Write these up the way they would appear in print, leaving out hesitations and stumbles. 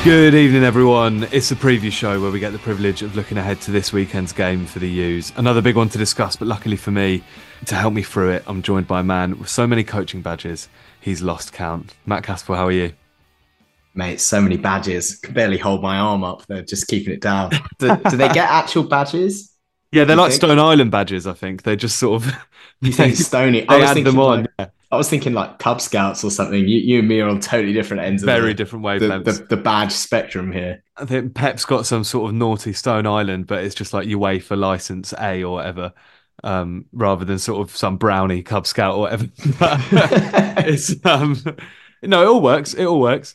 Good evening, everyone. It's a preview show where we get the privilege of looking ahead to this weekend's game for the U's. Another big one to discuss, but luckily for me, to help me through it, I'm joined by a man with so many coaching badges, he's lost count. Matt Caspel, how are you? Mate, so many badges. Can barely hold my arm up. They're just keeping it down. Do they get actual badges? Yeah, they're You like think? Stone Island badges, I think. They just sort of... You they, think Stony? they add them on. Yeah. I was thinking like Cub Scouts or something. You and me are on totally different ends of Very different wavelengths. the badge spectrum here. I think Pep's got some sort of naughty Stone Island, but it's just like UEFA license A or whatever, rather than sort of some brownie Cub Scout or whatever. it's no, it all works. It all works.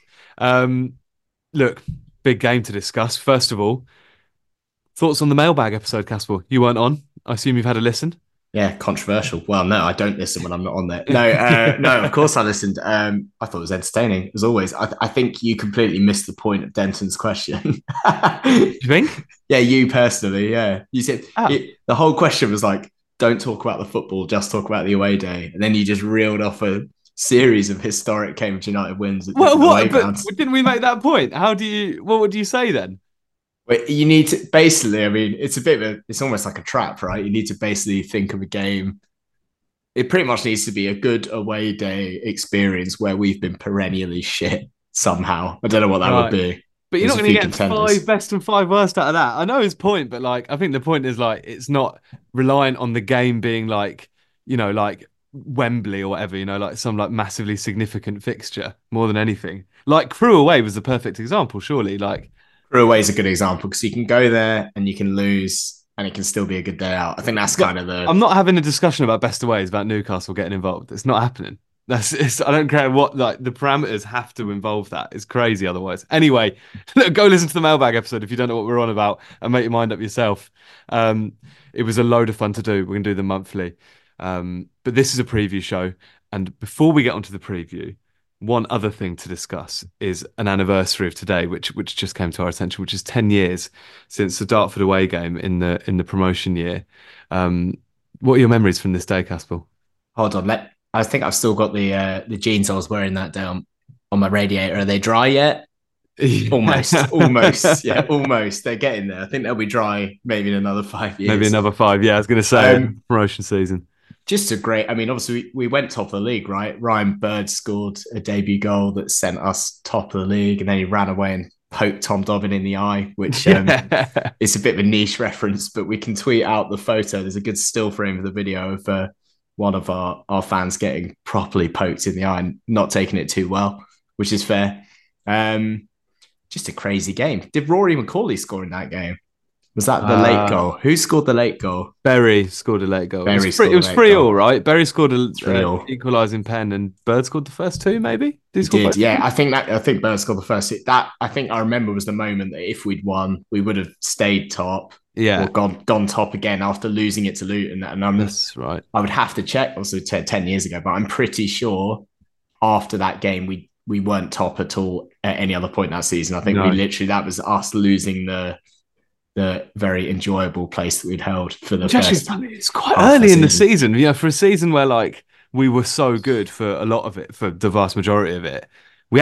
Look, big game to discuss. First of all, thoughts on the mailbag episode, Caspel? You weren't on. I assume you've had a listen. Yeah, controversial. Well, no, I don't listen when I'm not on there. No, no, of course I listened. I thought it was entertaining, as always. I think you completely missed the point of Denton's question. You think? Yeah, you personally, yeah. You said Oh. the whole question was like, don't talk about the football, just talk about the away day. And then you just reeled off a series of historic Cambridge United wins at Well, different away what? But grounds. didn't we make that point? What would you say then? But you need to basically, I mean, it's almost like a trap, right? You need to basically think of a game. It pretty much needs to be a good away day experience where we've been perennially shit somehow. I don't know what that would be. But you're There's not a going to few get contenders. 5 best and 5 worst out of that. I know his point, but like, I think the point is like, it's not reliant on the game being like, like Wembley or whatever, like some like massively significant fixture more than anything. Like Crewe away was the perfect example, surely. Like, Crew away is a good example because you can go there and you can lose and it can still be a good day out. I think that's but kind of I'm not having a discussion about best aways about Newcastle getting involved. It's not happening. I don't care what like the parameters have to involve that. It's crazy otherwise. Anyway, go listen to the mailbag episode if you don't know what we're on about and make your mind up yourself. It was a load of fun to do. We're gonna do them monthly. But this is a preview show, and before we get onto the preview, one other thing to discuss is an anniversary of today, which just came to our attention, which is 10 years since the Dartford away game in the promotion year. What are your memories from this day, Caspel? Hold on. I think I've still got the jeans I was wearing that day on my radiator. Are they dry yet? Almost. Yeah, almost. They're getting there. I think they'll be dry maybe in another 5 years. Maybe another 5. Yeah, I was going to say promotion season. Just a great. I mean, obviously we went top of the league, right? Ryan Bird scored a debut goal that sent us top of the league, and then he ran away and poked Tom Dobbin in the eye, which it's a bit of a niche reference, but we can tweet out the photo. There's a good still frame of the video of one of our fans getting properly poked in the eye and not taking it too well, which is fair. Just a crazy game. Did Rory McCauley score in that game? Was that the late goal? Who scored the late goal? Berry scored a late goal. Berry It was 3-3, right? Berry scored a 3-3. equalising pen, and Bird scored the first two. Maybe He did, yeah. I think Bird scored the first two. That I think I remember was the moment that if we'd won, we would have stayed top, yeah, or gone top again after losing it to Luton. And that's right. I would have to check, also 10 years ago, but I'm pretty sure after that game we weren't top at all at any other point that season. I think we literally that was us losing the very enjoyable place that we'd held for the first. It's quite early in the season, for a season where like we were so good for a lot of it, for the vast majority of it.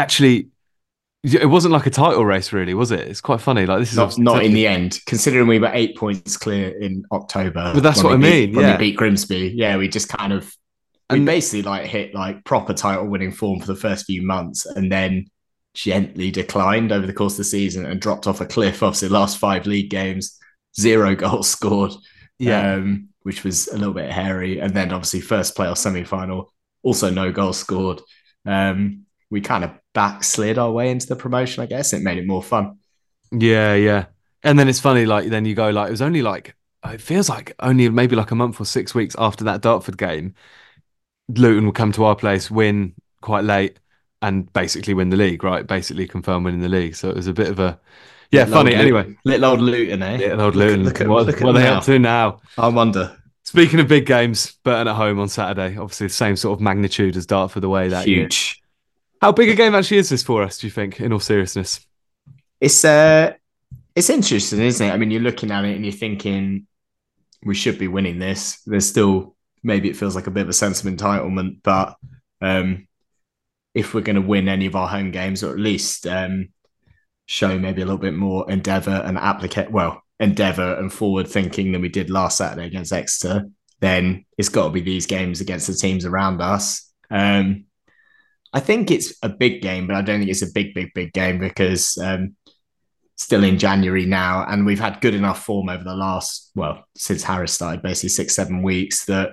It wasn't like a title race, really, was it? It's quite funny. Like this is not in the end, considering we were 8 points clear in October. But that's what I mean. When we beat Grimsby, yeah, we just kind of basically like hit like proper title winning form for the first few months, and then gently declined over the course of the season and dropped off a cliff. Obviously, the last 5 league games, 0 goals scored, which was a little bit hairy. And then obviously first playoff semi-final, also no goals scored. We kind of backslid our way into the promotion, I guess. It made it more fun. Yeah, yeah. And then it's funny, like then you go like it was only like it feels like only maybe like a month or 6 weeks after that Dartford game, Luton will come to our place, win quite late, and basically win the league, right? Basically confirm winning the league. So it was a bit of a funny. Anyway, little old Luton, eh? Little old Luton. Look what are they up to now? I wonder. Speaking of big games, Burton at home on Saturday. Obviously, the same sort of magnitude as Dartford away that year. Huge. How big a game actually is this for us? Do you think, in all seriousness? It's interesting, isn't it? I mean, you're looking at it and you're thinking we should be winning this. There's still maybe it feels like a bit of a sense of entitlement, but if we're going to win any of our home games, or at least show maybe a little bit more endeavour and forward thinking than we did last Saturday against Exeter, then it's got to be these games against the teams around us. I think it's a big game, but I don't think it's a big game because still in January now, and we've had good enough form over the last, since Harris started, basically 6-7 weeks, that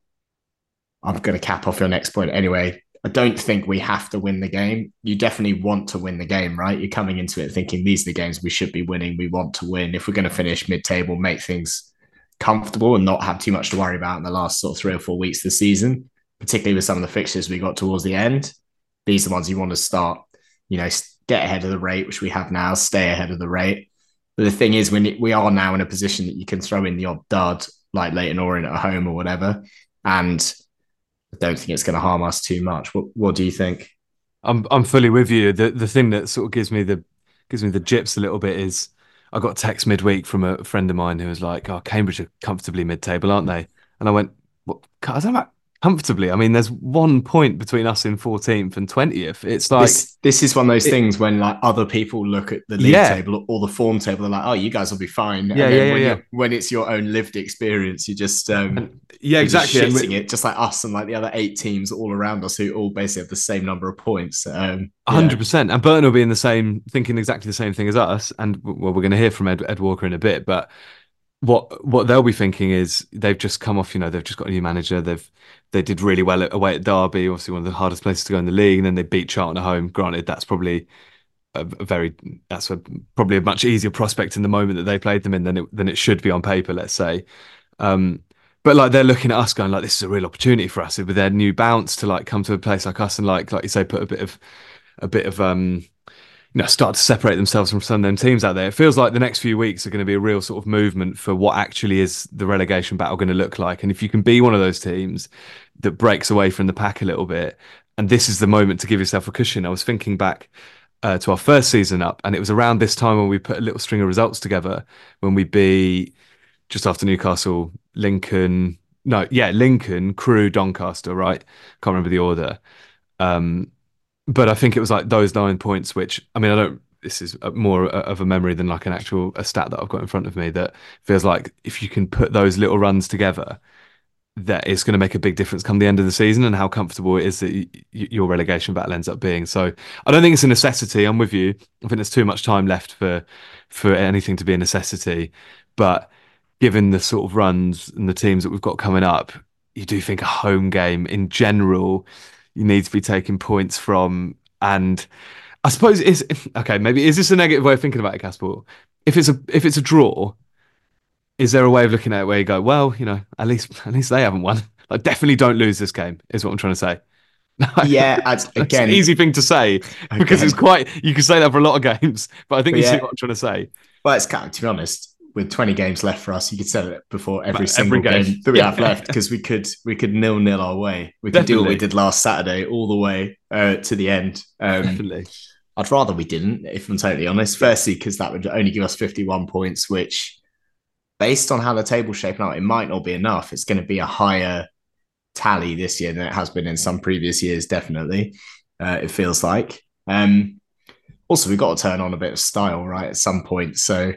I'm going to cap off your next point anyway. I don't think we have to win the game. You definitely want to win the game, right? You're coming into it thinking these are the games we should be winning. We want to win. If we're going to finish mid-table, make things comfortable and not have too much to worry about in the last sort of 3 or 4 weeks of the season, particularly with some of the fixtures we got towards the end. These are the ones you want to start, get ahead of the rate, which we have now, stay ahead of the rate. But the thing is, when we are now in a position that you can throw in the odd dud, like Leyton Orient at home or whatever, and I don't think it's going to harm us too much. What do you think? I'm fully with you. The thing that sort of gives me the jips a little bit is I got a text midweek from a friend of mine who was like, "Oh, Cambridge are comfortably mid-table, aren't they?" And I went, "What? I don't know. Comfortably. I mean, there's 1 point between us in 14th and 20th. It's like this is one of those things when like other people look at the league table or the form table, they're like, "Oh, you guys will be fine." When it's your own lived experience, you just exactly, just shitting it, just like us and like the other 8 teams all around us who all basically have the same number of points. 100%. And Burton will be in the same, thinking exactly the same thing as us. And well, we're going to hear from Ed Walker in a bit, but what they'll be thinking is they've just come off, they've just got a new manager. They did really well away at Derby, obviously one of the hardest places to go in the league, and then they beat Charlton at home. Granted, that's probably probably a much easier prospect in the moment that they played them in than it should be on paper, let's say. But like they're looking at us going like, this is a real opportunity for us with their new bounce to like come to a place like us and like you say, put a bit of start to separate themselves from some of them teams out there. It feels like the next few weeks are going to be a real sort of movement for what actually is the relegation battle going to look like. And if you can be one of those teams that breaks away from the pack a little bit, and this is the moment to give yourself a cushion. I was thinking back to our first season up, and it was around this time when we put a little string of results together when we beat just after Newcastle, Lincoln, Crewe, Doncaster, right? Can't remember the order. But I think it was like those 9 points, which, I mean, this is more of a memory than like a stat that I've got in front of me that feels like if you can put those little runs together, that it's going to make a big difference come the end of the season and how comfortable it is that your relegation battle ends up being. So I don't think it's a necessity. I'm with you. I think there's too much time left for anything to be a necessity. But given the sort of runs and the teams that we've got coming up, you do think a home game in general you need to be taking points from. And I suppose is this a negative way of thinking about it, Casper? If it's a draw, is there a way of looking at it where you go, well, at least they haven't won. Like, definitely don't lose this game, is what I'm trying to say. Yeah, again, it's an easy thing to say because it's you can say that for a lot of games, but I think you see what I'm trying to say. Well, it's kind of, to be honest, with 20 games left for us, you could say it before every single game that we have left, because we could 0-0 our way. We could do what we did last Saturday all the way to the end. Definitely. I'd rather we didn't, if I'm totally honest. Firstly, because that would only give us 51 points, which, based on how the table's shaping out, it might not be enough. It's going to be a higher tally this year than it has been in some previous years, definitely. It feels like. Also, we've got to turn on a bit of style, right, at some point. So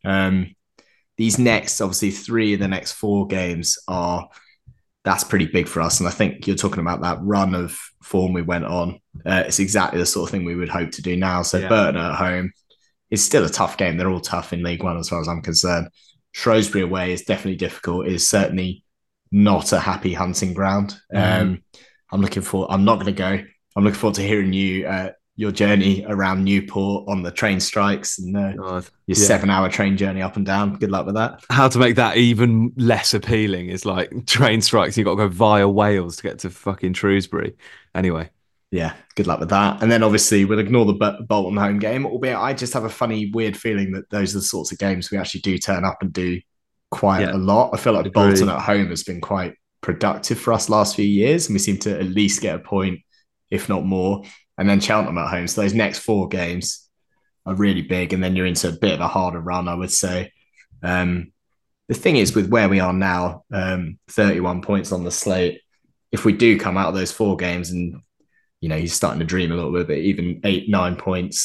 these next, obviously, 3 of the next 4 games that's pretty big for us. And I think you're talking about that run of form we went on. It's exactly the sort of thing we would hope to do now. So Burton at home is still a tough game. They're all tough in League One as far as I'm concerned. Shrewsbury away is definitely difficult. It's certainly not a happy hunting ground. I'm not going to go. I'm looking forward to hearing your journey around Newport on the train strikes and your 7-hour train journey up and down. Good luck with that. How to make that even less appealing is like train strikes. You've got to go via Wales to get to fucking Shrewsbury. Anyway. Yeah, good luck with that. And then obviously we'll ignore the Bolton home game, albeit I just have a funny, weird feeling that those are the sorts of games we actually do turn up and do quite a lot. I feel like Bolton at home has been quite productive for us last few years, and we seem to at least get a point, if not more. And then Cheltenham at home. So those next 4 games are really big. And then you're into a bit of a harder run, I would say. The thing is, with where we are now, 31 points on the slate, if we do come out of those 4 games and, you're starting to dream a little bit, even 8-9 points,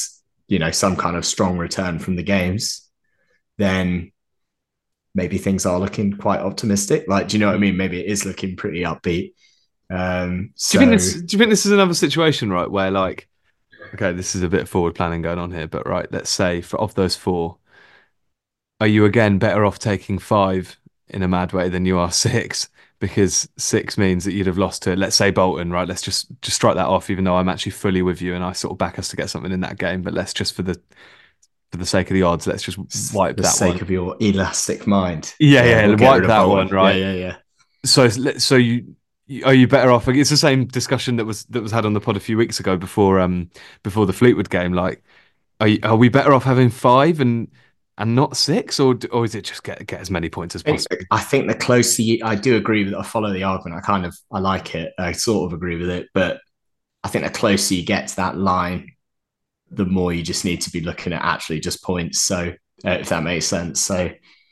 some kind of strong return from the games, then maybe things are looking quite optimistic. Like, do you know what I mean? Maybe it is looking pretty upbeat. Do you think this is another situation, right, where like, okay, this is a bit of forward planning going on here, but right, let's say of those four, are you again better off taking five in a mad way than you are six? Because six means that you'd have lost to, let's say, Bolton, right? Let's just strike that off, even though I'm actually fully with you and I sort of back us to get something in that game. But let's just for the sake of the odds, let's just wipe the that sake one. of your elastic mind. Yeah, we'll wipe that one, right? Yeah. So you are you better off? It's the same discussion that was had on the pod a few weeks ago before the Fleetwood game. Like, are we better off having five and not six, or is it just get as many points as possible? I think the closer I do agree with it. I follow the argument. I like it. I sort of agree with it, but I think the closer you get to that line, the more you just need to be looking at actually just points. So if that makes sense. So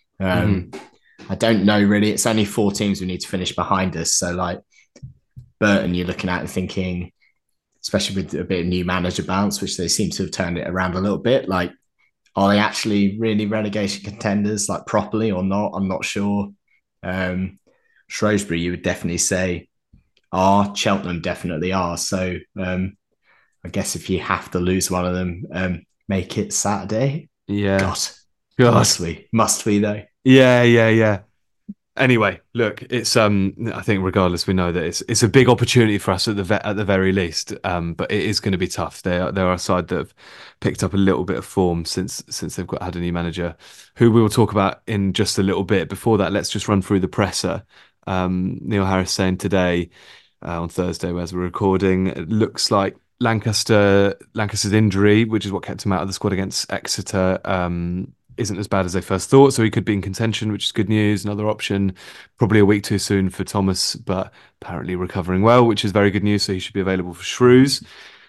I don't know really. It's only 4 teams we need to finish behind us. So like Burton, you're looking at and thinking, especially with a bit of new manager bounce, which they seem to have turned it around a little bit. Like, are they actually really relegation contenders, like properly or not? I'm not sure. Shrewsbury, you would definitely say are. Cheltenham definitely are. So I guess if you have to lose one of them, make it Saturday. Yeah. God. Must we though? Yeah. Anyway, look, it's I think regardless, we know that it's a big opportunity for us at the very least. But it is going to be tough. They are a side that have picked up a little bit of form since they've had a new manager, who we will talk about in just a little bit. Before that, let's just run through the presser. Neil Harris saying today on Thursday, as we're recording, it looks like Lancaster's injury, which is what kept him out of the squad against Exeter, isn't as bad as they first thought, so he could be in contention, which is good news. Another option, probably a week too soon for Thomas, but apparently recovering well, which is very good news, so he should be available for Shrews.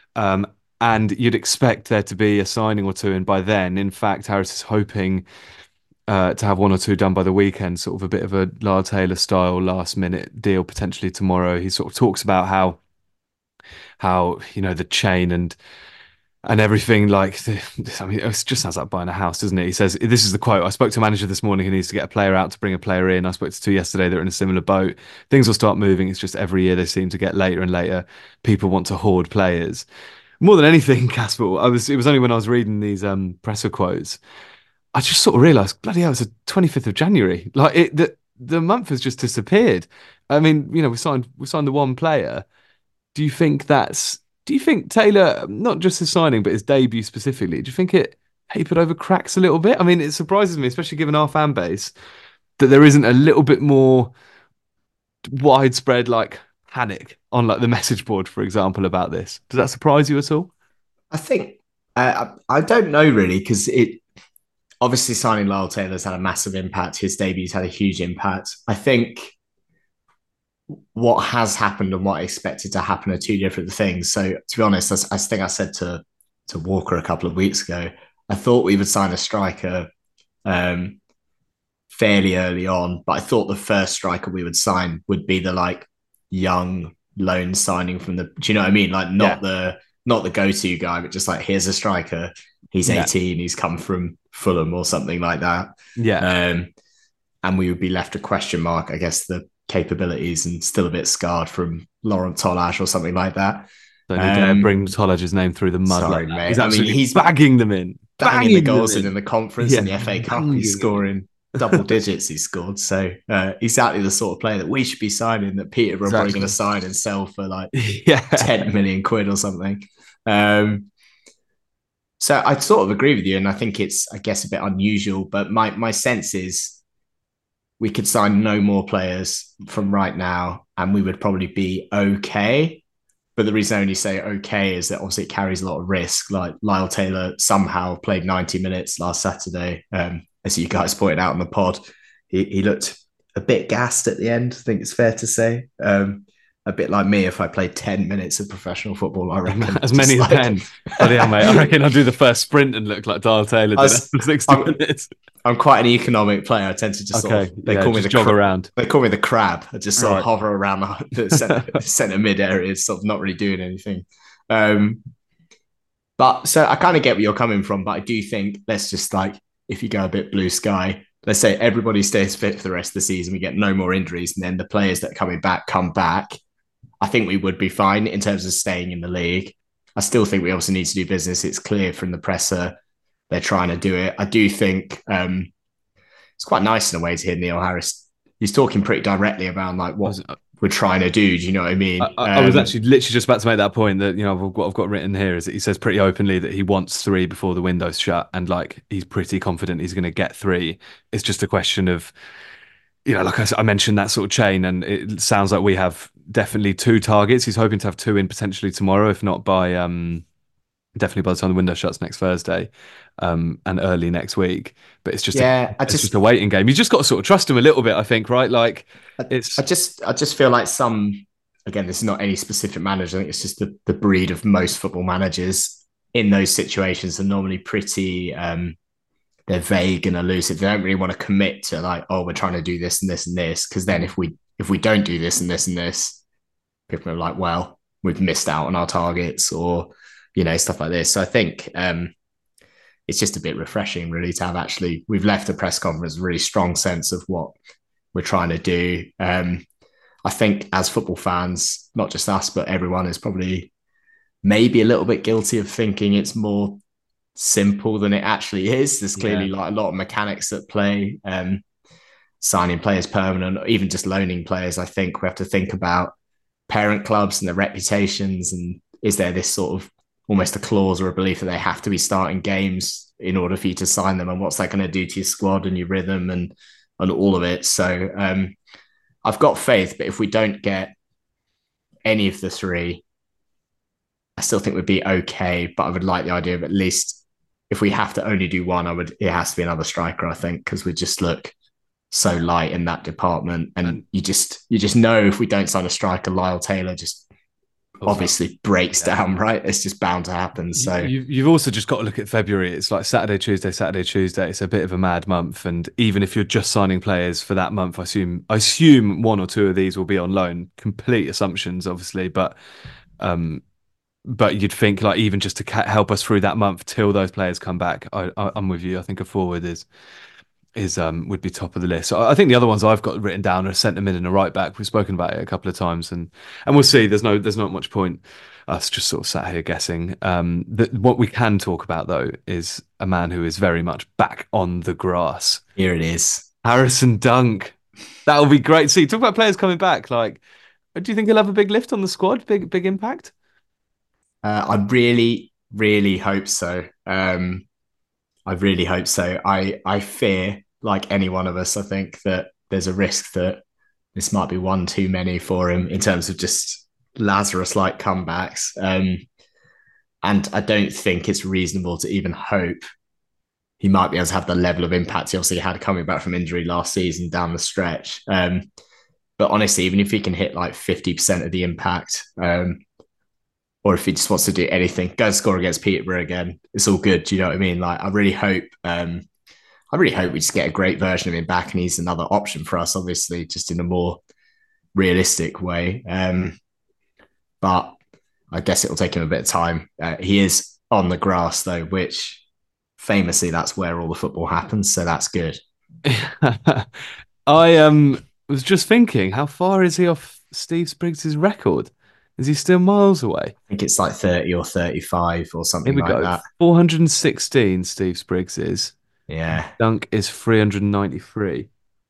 And you'd expect there to be a signing or two, and by then, in fact, Harris is hoping to have 1 or 2 done by the weekend, sort of a bit of a Lyle Taylor style last minute deal potentially tomorrow. He sort of talks about how the chain and everything, like, I mean, it just sounds like buying a house, doesn't it? He says, this is the quote: I spoke to a manager this morning who needs to get a player out to bring a player in. I spoke to 2 yesterday that are in a similar boat. Things will start moving. It's just every year they seem to get later and later. People want to hoard players. More than anything, Casper, it was only when I was reading these presser quotes, I just sort of realised, bloody hell, it's the 25th of January. Like, the month has just disappeared. I mean, we signed the one player. Do you think Taylor, not just his signing, but his debut specifically, do you think it papered over cracks a little bit? I mean, it surprises me, especially given our fan base, that there isn't a little bit more widespread, like, panic on, like, the message board, for example, about this. Does that surprise you at all? I think, I don't know really, because obviously signing Lyle Taylor's had a massive impact. His debut's had a huge impact. I think what has happened and what I expected to happen are 2 different things. So to be honest, I think I said to Walker a couple of weeks ago, I thought we would sign a striker fairly early on, but I thought the first striker we would sign would be the like young loan signing from do you know what I mean? Like not the go-to guy, but just like, here's a striker. He's 18. He's come from Fulham or something like that. Yeah. And we would be left a question mark, I guess, the capabilities, and still a bit scarred from Laurent Tolash or something like that. Don't need to bring Tolash's name through the mud. Sorry, like mate. He's bagging them in. Banging the goals in the conference and the FA Cup. He's scoring double digits he scored. So exactly the sort of player that we should be signing, that Peterborough are probably going to sign and sell for like 10 million quid or something. So I sort of agree with you, and I think it's, I guess, a bit unusual, but my sense is we could sign no more players from right now and we would probably be okay. But the reason I only say okay is that obviously it carries a lot of risk. Like Lyle Taylor somehow played 90 minutes last Saturday. As you guys pointed out on the pod, he looked a bit gassed at the end, I think it's fair to say. A bit like me if I played 10 minutes of professional football, I reckon. As many as 10. Bloody hell, mate. I reckon I'll do the first sprint and look like Lyle Taylor did after 60 minutes. I'm quite an economic player. I tend to just they call me the jog around. They call me the crab. I just sort of hover around the centre mid area, sort of not really doing anything. But But so I kind of get where you're coming from, but I do think let's just like, if you go a bit blue sky, let's say everybody stays fit for the rest of the season, we get no more injuries, and then the players that are coming back come back. I think we would be fine in terms of staying in the league. I still think we obviously need to do business. It's clear from the presser they're trying to do it. I do think it's quite nice in a way to hear Neil Harris. He's talking pretty directly about like what we're trying to do. Do you know what I mean? I was actually literally just about to make that point that, you know, what I've got written here is that he says pretty openly that he wants three before the window's shut, and like he's pretty confident he's going to get three. It's just a question of, you know, like I mentioned, that sort of chain, and it sounds like we have definitely two targets. He's hoping to have two in potentially tomorrow, if not by definitely by the time the window shuts next Thursday, and early next week. But it's just just a waiting game. You just got to sort of trust him a little bit, I think, right? Like I just feel like some, again, this is not any specific manager. I think it's just the breed of most football managers in those situations are normally pretty they're vague and elusive. They don't really want to commit to like, oh, we're trying to do this and this and this, because then if we don't do this and this and this, people are like, well, we've missed out on our targets, or you know, stuff like this. So I think it's just a bit refreshing, really, to have actually we've left the press conference with a really strong sense of what we're trying to do. I think as football fans, not just us, but everyone is probably maybe a little bit guilty of thinking it's more simple than it actually is. There's clearly like a lot of mechanics at play. Signing players permanent, or even just loaning players. I think we have to think about parent clubs and their reputations, and is there this sort of almost a clause or a belief that they have to be starting games in order for you to sign them, and what's that going to do to your squad and your rhythm and all of it. So I've got faith, but if we don't get any of the three, I still think we'd be okay. But I would like the idea of at least, if we have to only do one, it has to be another striker, I think, because we just look so light in that department. And you just know if we don't sign a striker, Lyle Taylor just obviously breaks down, right? It's just bound to happen. So you've also just got to look at February. It's like Saturday, Tuesday. It's a bit of a mad month, and even if you're just signing players for that month, I assume one or two of these will be on loan. Complete assumptions, obviously, but you'd think like even just to help us through that month till those players come back. I'm with you. I think a forward is would be top of the list. So I think the other ones I've got written down are a centre mid and a right back. We've spoken about it a couple of times, and we'll see. There's not much point us just sort of sat here guessing. What we can talk about though is a man who is very much back on the grass. Here it is, Harrison Dunk. That'll be great to see. Talk about players coming back. Like, do you think he'll have a big lift on the squad? Big impact? I really, really hope so. I really hope so. I fear, like any one of us, I think that there's a risk that this might be one too many for him in terms of just Lazarus-like comebacks. And I don't think it's reasonable to even hope he might be able to have the level of impact he obviously had coming back from injury last season down the stretch. But honestly, even if he can hit like 50% of the impact, or if he just wants to do anything, go and score against Peterborough again, it's all good. Do you know what I mean? Like, I really hope we just get a great version of him back, and he's another option for us, obviously, just in a more realistic way. But I guess it'll take him a bit of time. He is on the grass though, which famously that's where all the football happens. So that's good. I was just thinking, how far is he off Steve Spriggs' record? Is he still miles away? I think it's like 30 or 35 or something like that. 416 Steve Spriggs is. Yeah. Dunk is 393.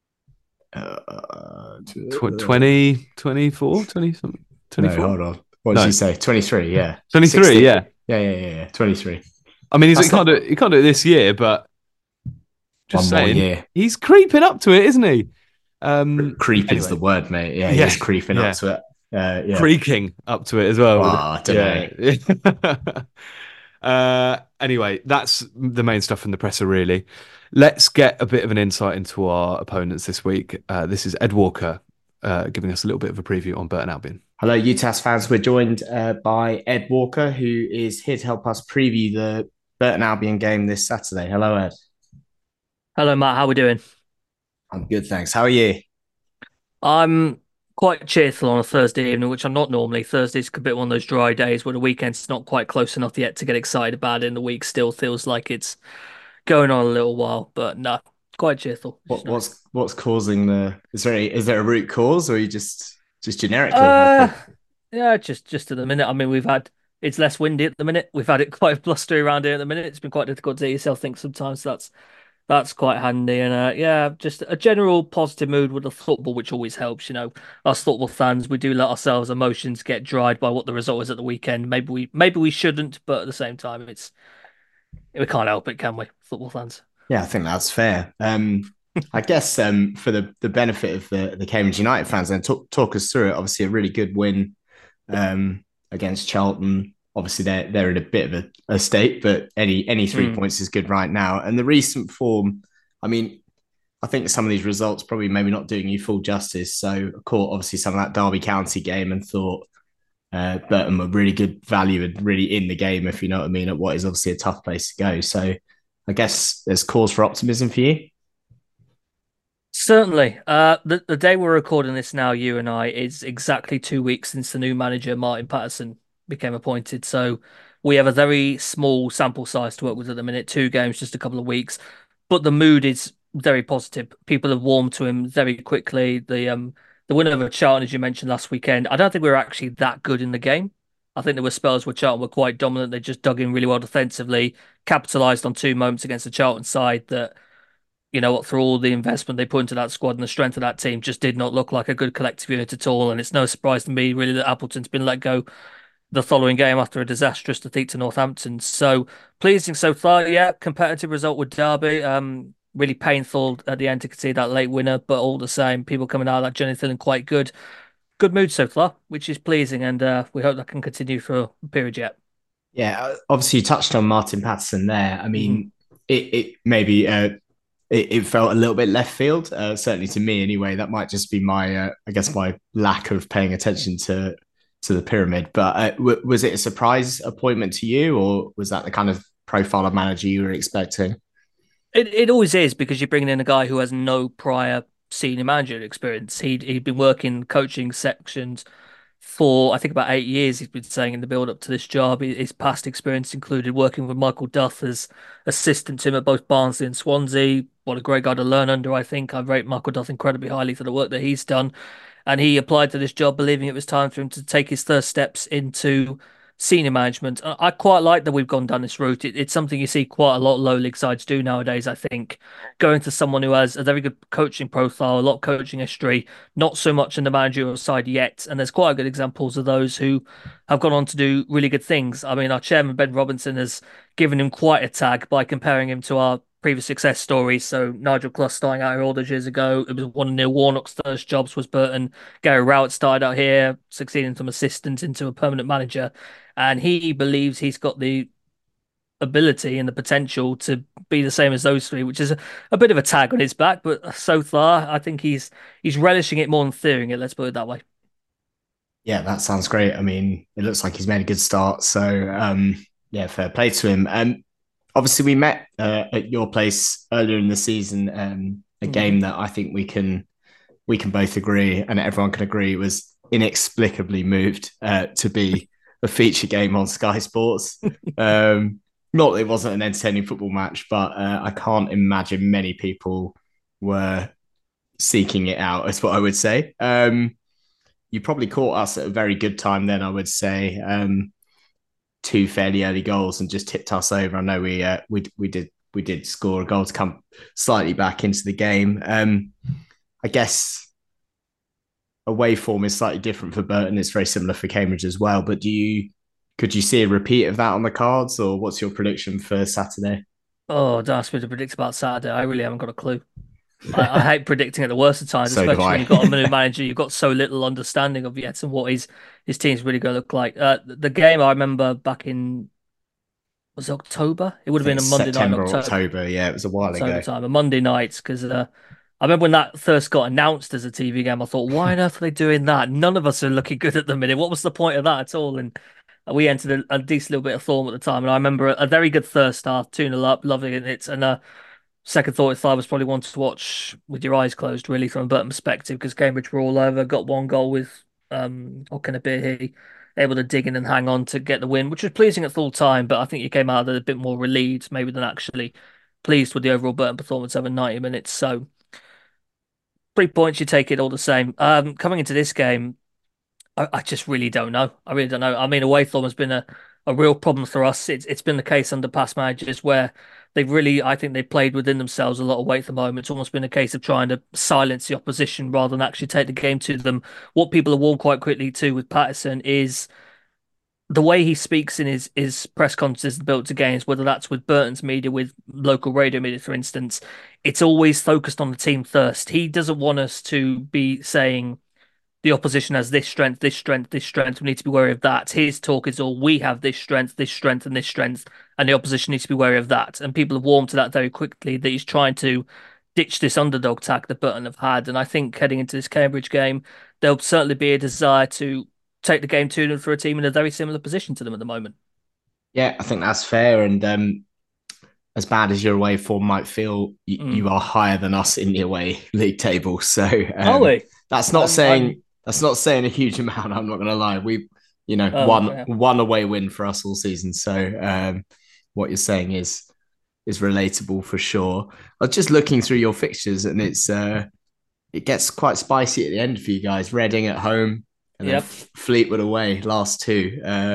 20, 24, 20 something. 24. No, hold on. What did he say? 23, yeah. 23, 60. yeah. Yeah. 23. I mean, he can't do it this year, but just saying, year. He's creeping up to it, isn't he? Creeping's the word, mate. Yeah, he's creeping up to it. Creaking up to it as well. Oh, I don't know. Anyway, that's the main stuff from the presser, really. Let's get a bit of an insight into our opponents this week. This is Ed Walker giving us a little bit of a preview on Burton Albion. Hello, UTAS fans. We're joined by Ed Walker, who is here to help us preview the Burton Albion game this Saturday. Hello, Ed. Hello, Matt. How are we doing? I'm good, thanks. How are you? I'm quite cheerful on a Thursday evening, which I'm not normally. Thursday's a bit one of those dry days where the weekend's not quite close enough yet to get excited about it, and the week still feels like it's going on a little while. But no, quite cheerful, which is What nice. what's causing the? Is there a root cause, or are you just generically Uh, happy? yeah, just at the minute. I mean, we've had it's less windy at the minute. We've had it quite blustery around here at the minute. It's been quite difficult to do yourself think sometimes. That's quite handy, and yeah, just a general positive mood with the football, which always helps. Us football fans, we do let ourselves emotions get dried by what the result is at the weekend. Maybe we shouldn't, but at the same time, we can't help it, can we, football fans? Yeah, I think that's fair. I guess for the benefit of the Cambridge United fans, then talk us through it. Obviously, a really good win against Charlton. Obviously, they're in a bit of a state, but any 3 points is good right now. And the recent form, I mean, I think some of these results probably maybe not doing you full justice. So, I caught obviously some of that Derby County game and thought Burton were really good value and really in the game, if you know what I mean, at what is obviously a tough place to go. So, I guess there's cause for optimism for you. Certainly. The day we're recording this now, you and I, is exactly 2 weeks since the new manager Martin Patterson became appointed. So we have a very small sample size to work with at the minute. Two games, just a couple of weeks, but the mood is very positive. People have warmed to him very quickly. The winner of Charlton, as you mentioned last weekend, I don't think we were actually that good in the game. I think there were spells where Charlton were quite dominant. They just dug in really well defensively, capitalised on two moments against the Charlton side that through all the investment they put into that squad and the strength of that team, just did not look like a good collective unit at all. And it's no surprise to me, really, that Appleton's been let go the following game after a disastrous defeat to Northampton. So pleasing so far. Yeah, competitive result with Derby. Really painful at the end to concede that late winner, but all the same, people coming out of that journey feeling quite good. Good mood so far, which is pleasing, and we hope that can continue for a period yet. Yeah, obviously you touched on Martin Patterson there. I Mhm. mean, it maybe it felt a little bit left field, certainly to me anyway. That might just be my, I guess, my lack of paying attention to the pyramid. But was it a surprise appointment to you, or was that the kind of profile of manager you were expecting? It always is because you're bringing in a guy who has no prior senior manager experience. He'd been working coaching sections for I think about 8 years. He's been saying in the build up to this job. His past experience included working with Michael Duff as assistant to him at both Barnsley and Swansea. What a great guy to learn under, I think. I rate Michael Duff incredibly highly for the work that he's done. And he applied to this job believing it was time for him to take his first steps into senior management. I quite like that we've gone down this route. It's something you see quite a lot of low league sides do nowadays, I think. Going to someone who has a very good coaching profile, a lot of coaching history, not so much in the managerial side yet. And there's quite good examples of those who have gone on to do really good things. I mean, our chairman, Ben Robinson, has given him quite a tag by comparing him to our previous success stories. So Nigel Clough starting out here all those years ago. It was one of Neil Warnock's first jobs was Burton. Gary Rowett started out here, succeeding from assistant into a permanent manager. And he believes he's got the ability and the potential to be the same as those three, which is a bit of a tag on his back. But so far, I think he's relishing it more than fearing it. Let's put it that way. Yeah, that sounds great. I mean, it looks like he's made a good start. So, yeah, fair play to him. Obviously, we met at your place earlier in the season. A Hmm. game that I think we can both agree, and everyone can agree, was inexplicably moved to be a feature game on Sky Sports. Um, Not that it wasn't an entertaining football match, but I can't imagine many people were seeking it out. Is what I would say. You probably caught us at a very good time then, I would say. Two fairly early goals and just tipped us over. I know we did score a goal to come slightly back into the game. I guess away form is slightly different for Burton. It's very similar for Cambridge as well. But could you see a repeat of that on the cards, or what's your prediction for Saturday? Oh, don't ask me to predict about Saturday. I really haven't got a clue. I hate predicting at the worst of times, So do especially when I. you've got a new manager, you've got so little understanding of yet and what his team's really going to look like. The game I remember back in was it October? It would I have think been a it's Monday night in September or October. October. Yeah, it was a while October ago. time, a Monday night, because I remember when that first got announced as a TV game. I thought, why on earth are they doing that? None of us are looking good at the minute. What was the point of that at all? And we entered a decent little bit of form at the time. And I remember a very good first half, 2-0 up, loving it. And second thought, if I was probably one to watch with your eyes closed, really, from a Burton perspective, because Cambridge were all over, got one goal with Okenabirhi, able to dig in and hang on to get the win, which was pleasing at full time, but I think you came out of it a bit more relieved, maybe, than actually pleased with the overall Burton performance over 90 minutes. So 3 points, you take it all the same. Coming into this game, I just really don't know. I really don't know. I mean, away form has been a real problem for us. It's been the case under past managers where they've really, I think, they played within themselves a lot of weight at the moment. It's almost been a case of trying to silence the opposition rather than actually take the game to them. What people have warned quite quickly to with Patterson is the way he speaks in his press conferences built to games, whether that's with Burton's media, with local radio media, for instance, it's always focused on the team first. He doesn't want us to be saying the opposition has this strength, this strength, this strength. We need to be wary of that. His talk is all we have this strength, and this strength, and the opposition needs to be wary of that. And people have warmed to that very quickly that he's trying to ditch this underdog tack that Burton have had. And I think heading into this Cambridge game, there'll certainly be a desire to take the game to them for a team in a very similar position to them at the moment. Yeah, I think that's fair. And as bad as your away form might feel, you are higher than us in the away league table. So Are we? That's not saying a huge amount. I'm not going to lie. We, one away win for us all season. So what you're saying is relatable for sure. I was just looking through your fixtures, and it gets quite spicy at the end for you guys. Reading at home, and then Fleetwood away. Last two.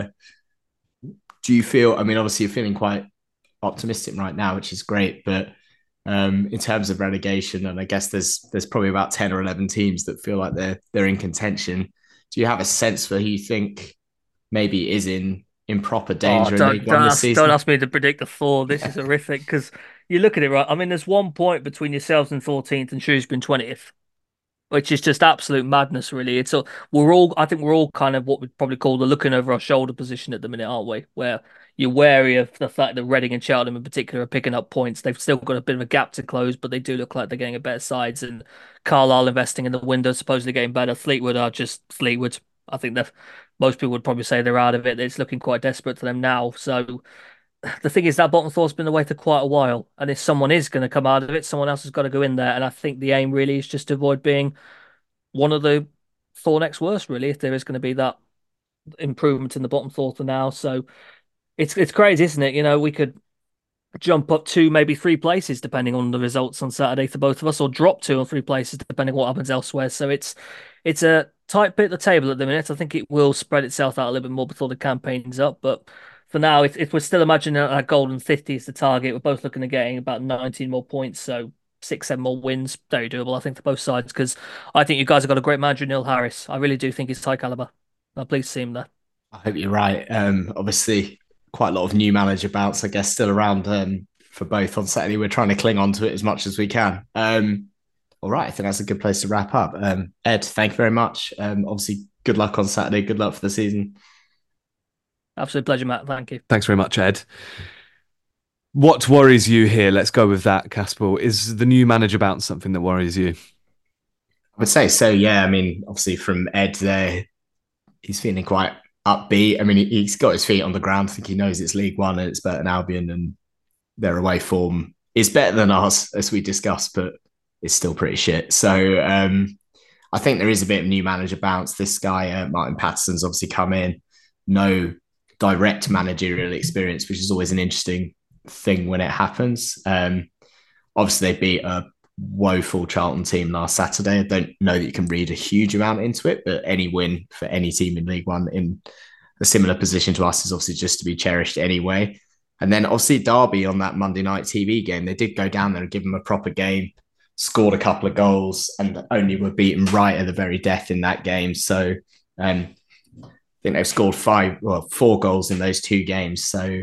Do you feel? I mean, obviously you're feeling quite optimistic right now, which is great, but in terms of relegation, and I guess there's probably about 10 or 11 teams that feel like they're in contention. Do you have a sense for who you think maybe is in proper danger in League One this season? Don't ask me to predict the four. This is horrific because you look at it, right? I mean, there's 1 point between yourselves in 14th and Shrewsbury in 20th, which is just absolute madness, really. I think we're all kind of what we'd probably call the looking over our shoulder position at the minute, aren't we? Where you're wary of the fact that Reading and Cheltenham in particular are picking up points. They've still got a bit of a gap to close, but they do look like they're getting a better sides. And Carlisle investing in the window, supposedly getting better. Fleetwood are just Fleetwood. I think that most people would probably say they're out of it. It's looking quite desperate for them now. So the thing is that bottom four's been away for quite a while, and if someone is going to come out of it, someone else has got to go in there. And I think the aim really is just to avoid being one of the four next worst, really, if there is going to be that improvement in the bottom fourth now. So it's crazy, isn't it? You know, we could jump up 2, maybe 3 places depending on the results on Saturday for both of us, or drop 2 or 3 places depending on what happens elsewhere. So it's a tight bit at the table at the minute. I think it will spread itself out a little bit more before the campaign's up, but for now, if we're still imagining a golden 50 is the target, we're both looking at getting about 19 more points. So 6, 7 more wins, very doable, I think, for both sides, because I think you guys have got a great manager, Neil Harris. I really do think he's high caliber. I'm pleased to see him there. I hope you're right. Obviously, quite a lot of new manager bouts, I guess, still around for both on Saturday. We're trying to cling on to it as much as we can. All right, I think that's a good place to wrap up. Ed, thank you very much. Obviously, good luck on Saturday. Good luck for the season. Absolute pleasure, Matt. Thank you. Thanks very much, Ed. What worries you here? Let's go with that, Caspar. Is the new manager bounce something that worries you? I would say so, yeah. I mean, obviously from Ed there, he's feeling quite upbeat. I mean, he's got his feet on the ground. I think he knows it's League One and it's Burton Albion, and their away form is better than ours, as we discussed, but it's still pretty shit. So I think there is a bit of new manager bounce. This guy, Martin Patterson's obviously come in. No direct managerial experience, which is always an interesting thing when it happens. Obviously, they beat a woeful Charlton team last Saturday. I don't know that you can read a huge amount into it, but any win for any team in League One in a similar position to us is obviously just to be cherished anyway. And then obviously Derby on that Monday night TV game, they did go down there and give them a proper game, scored a couple of goals, and only were beaten right at the very death in that game. So I think they've scored 4 goals in those 2 games. So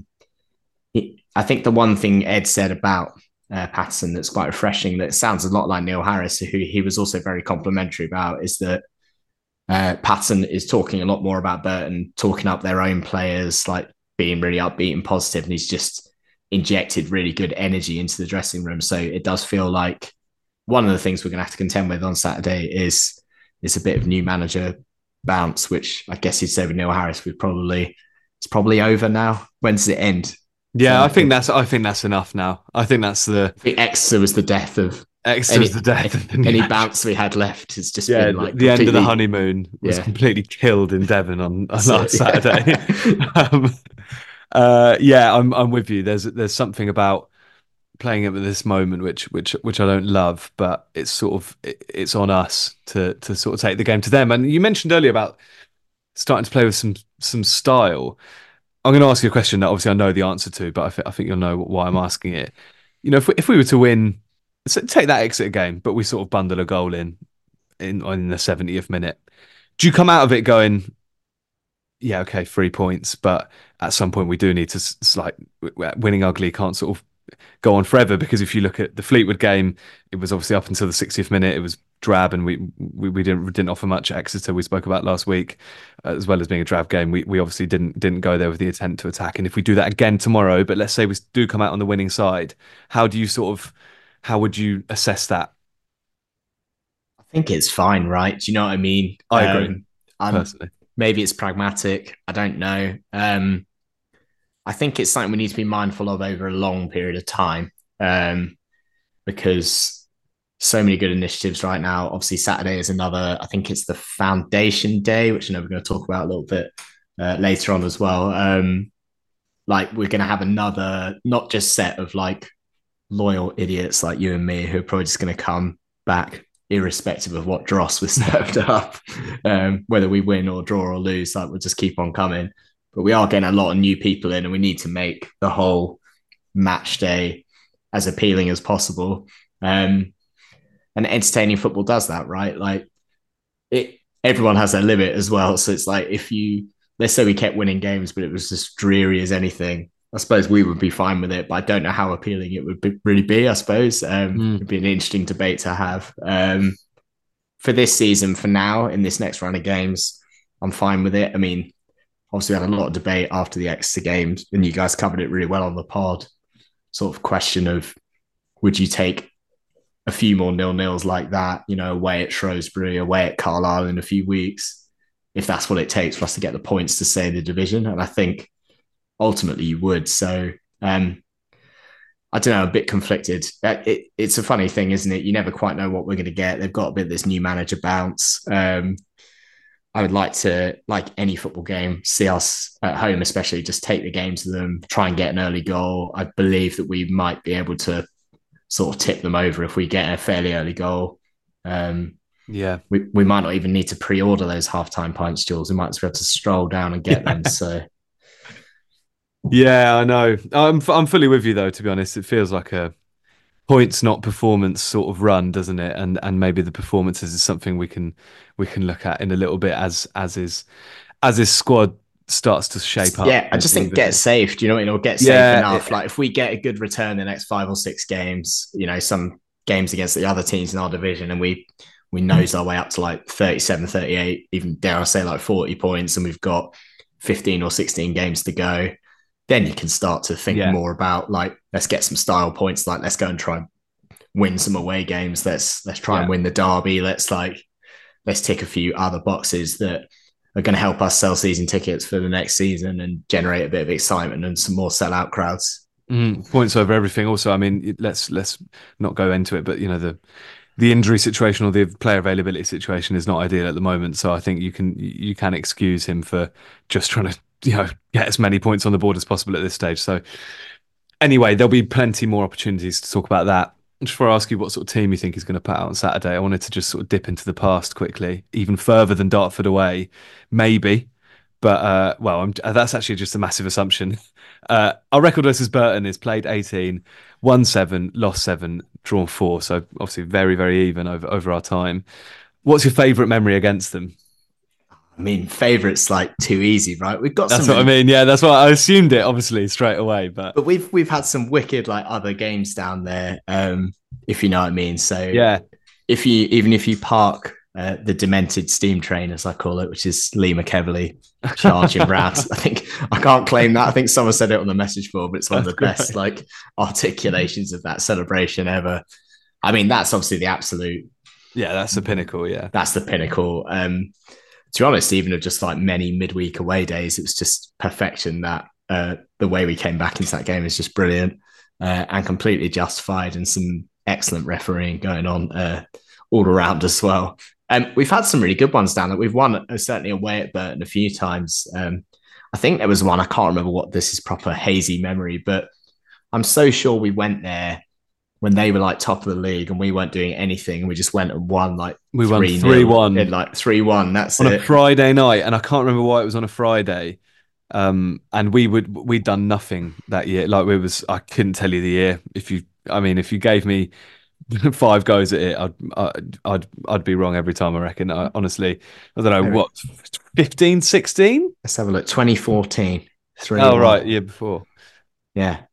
I think the one thing Ed said about Patterson that's quite refreshing, that sounds a lot like Neil Harris, who he was also very complimentary about, is that Patterson is talking a lot more about Burton, talking up their own players, like being really upbeat and positive, and he's just injected really good energy into the dressing room. So it does feel like one of the things we're going to have to contend with on Saturday is a bit of new manager bounce, which I guess you'd say with Neil Harris, it's probably over now. When does it end? Yeah, So I think that's enough now. I think that's the I think Exeter was the death of Exeter's the death of the new any manager. bounce we had left has just Yeah, been like the end of the completely. honeymoon was Yeah, completely killed in Devon on that's last it. Saturday. Yeah. um, yeah, I'm with you. There's something about playing it at this moment which I don't love, but it's sort of it's on us to sort of take the game to them. And you mentioned earlier about starting to play with some style. I'm going to ask you a question that obviously I know the answer to, but I think you'll know why I'm asking it. You know, if we were to win, so take that Exeter game, but we sort of bundle a goal in the 70th minute, do you come out of it going, yeah, okay, 3 points, but at some point we do need to like winning ugly can't sort of go on forever, because if you look at the Fleetwood game, it was obviously up until the 60th minute, it was drab, and we didn't offer much at Exeter. We spoke about last week, as well as being a drab game. We obviously didn't go there with the intent to attack. And if we do that again tomorrow, but let's say we do come out on the winning side, how would you assess that? I think it's fine, right? Do you know what I mean? I agree I'm personally. maybe it's pragmatic. I don't know. I think it's something we need to be mindful of over a long period of time, because so many good initiatives right now. Obviously, Saturday is another. I think it's the Foundation Day, which I know we're going to talk about a little bit later on as well. Like we're going to have another, not just set of like loyal idiots like you and me who are probably just going to come back irrespective of what dross was served up, whether we win or draw or lose. Like we'll just keep on coming. But we are getting a lot of new people in, and we need to make the whole match day as appealing as possible. And entertaining football does that, right? Like it, everyone has their limit as well. So it's like if you, let's say we kept winning games, but it was as dreary as anything, I suppose we would be fine with it. But I don't know how appealing it would really be. I suppose it'd be an interesting debate to have. For this season, for now, in this next round of games, I'm fine with it. I mean, obviously, we had a lot of debate after the Exeter games, and you guys covered it really well on the pod. Sort of question of would you take a few more 0-0s like that, you know, away at Shrewsbury, away at Carlisle in a few weeks, if that's what it takes for us to get the points to stay in the division. And I think ultimately you would. So I don't know, a bit conflicted. It's a funny thing, isn't it? You never quite know what we're going to get. They've got a bit of this new manager bounce. I would like to, like any football game, see us at home, especially just take the game to them, try and get an early goal. I believe that we might be able to sort of tip them over if we get a fairly early goal. Yeah, we might not even need to pre-order those halftime pints, Jules. We might just be able to stroll down and get them. So, yeah, I know. I'm fully with you though. To be honest, it feels like a points not performance sort of run, doesn't it? And maybe the performances is something we can look at in a little bit as this squad starts to shape up. Yeah, I just think get safe. Do you know what I mean? Or get safe enough. Like if we get a good return the next 5 or 6 games, you know, some games against the other teams in our division, and we nose our way up to like 37, 38, even dare I say like 40 points, and we've got 15 or 16 games to go, then you can start to think more about like, let's get some style points. Like let's go and try and win some away games. Let's try and win the derby. Let's tick a few other boxes that are going to help us sell season tickets for the next season and generate a bit of excitement and some more sellout crowds. Points over everything. Also, I mean, let's not go into it, but you know, the injury situation or the player availability situation is not ideal at the moment. So I think you can excuse him for just trying to, you know, get as many points on the board as possible at this stage. So anyway, there'll be plenty more opportunities to talk about that. Just before I ask you what sort of team you think is going to put out on Saturday, I wanted to just sort of dip into the past quickly, even further than Dartford away, maybe. But that's actually just a massive assumption. Our record versus Burton is played 18, won 7, lost 7, drawn 4. So obviously very, very even over our time. What's your favourite memory against them? I mean, favourites like too easy, right? We've got that's what I mean. Yeah, that's why I assumed it, obviously, straight away. But we've had some wicked like other games down there, if you know what I mean. So yeah, if you park the demented steam train, as I call it, which is Lee McEverley charging round. I think I can't claim that. I think someone said it on the message board, but it's one of the best like articulations of that celebration ever. I mean, that's obviously the absolute. Yeah, that's the pinnacle. Yeah, that's the pinnacle. To be honest, even of just like many midweek away days, it was just perfection that the way we came back into that game is just brilliant and completely justified, and some excellent refereeing going on all around as well. We've had some really good ones down there. We've won certainly away at Burton a few times. I think there was one, I can't remember what, this is proper hazy memory, but I'm so sure we went there when they were like top of the league and we weren't doing anything. We just went and won like we won 3-1. Like 3-1. That's on a Friday night, and I can't remember why it was on a Friday. And we'd done nothing that year. Like I couldn't tell you the year. If you gave me 5 goes at it, I'd be wrong every time, I reckon. Honestly, I don't know, what, 15, 16? Let's have a look. 2014. 3-1. Oh, right, year before. Yeah.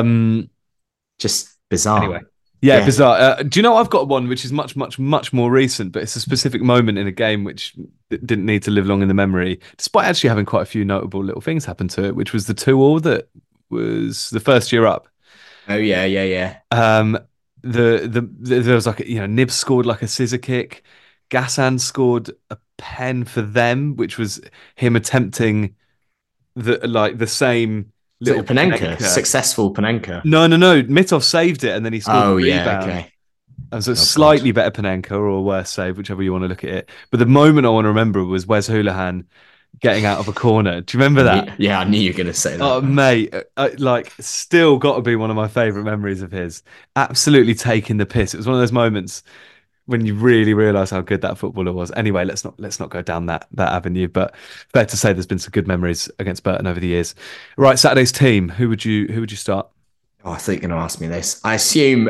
Just bizarre. Anyway. Yeah, bizarre. Do you know I've got one which is much, much, much more recent, but it's a specific moment in a game which didn't need to live long in the memory, despite actually having quite a few notable little things happen to it, which was the 2-2 that was the first year up. Oh yeah. There was like Nibs scored like a scissor kick. Gassan scored a pen for them, which was him attempting the same little Panenka, successful Panenka. No. Mitov saved it and then he scored a rebound. Yeah, okay. And so slightly better Panenka or a worse save, whichever you want to look at it. But the moment I want to remember was Wes Hoolahan getting out of a corner. Do you remember that? Yeah, I knew you were going to say that. Oh, mate, still got to be one of my favourite memories of his. Absolutely taking the piss. It was one of those moments when you really realise how good that footballer was. Anyway, let's not go down that avenue. But fair to say, there's been some good memories against Burton over the years. Right, Saturday's team. Who would you start? Oh, I thought you were going to ask me this. I assume.